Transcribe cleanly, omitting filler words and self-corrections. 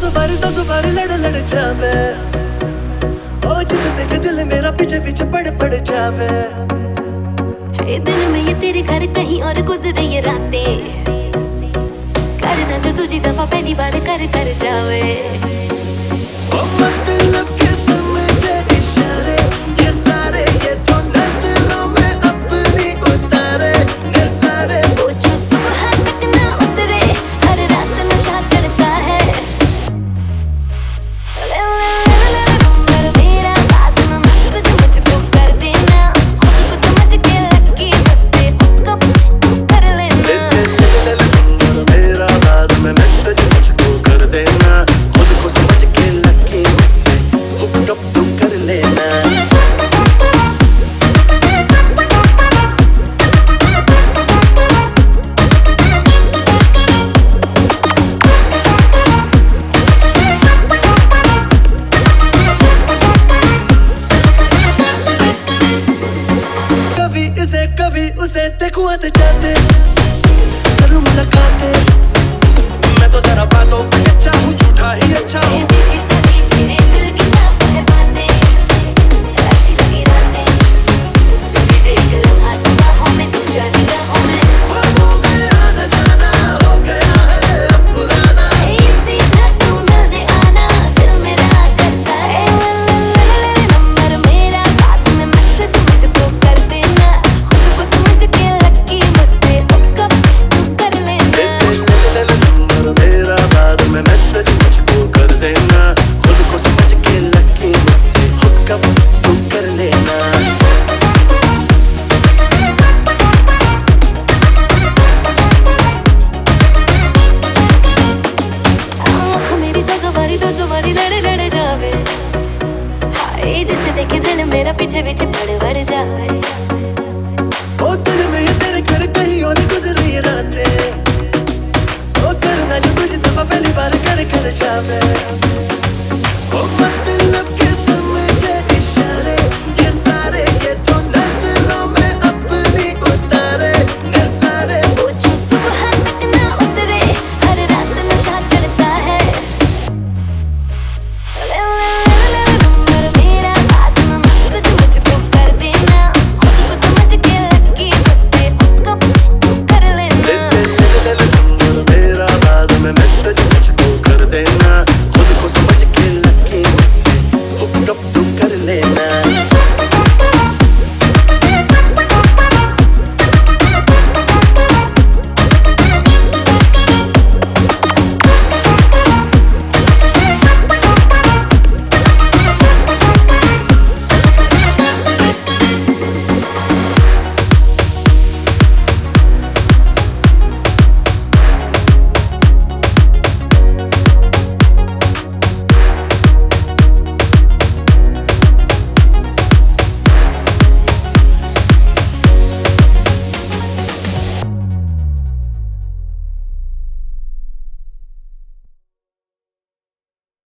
दस बार लड़ लड़ जावे। ओ जिसे देखे दिल मेरा पीछे पीछे पड़ जावे। हे दिन में ये तेरे घर कहीं और गुजरे ये रातें, करना जो तुझी दफा पहली बार कर जावे। ओ मतलब के समझे इशारे ये सारे, ये तो नजरों में अपनी उतारे ये सारे। वो जो सुबह तक ना उतरे, हर रात नशा चढ़ता है। मेरा बात में मस्त मुझको कर देना, खुद को समझ के लकी मुझसे हुक्म तू कर लेना। मेरा बात में मैसेज मुझको कर देना, खुद को समझ के लकी मुझसे हुक्म तू कर लेना। कभी उसे देखूं आते जाते, कर लूं मुलाकातें।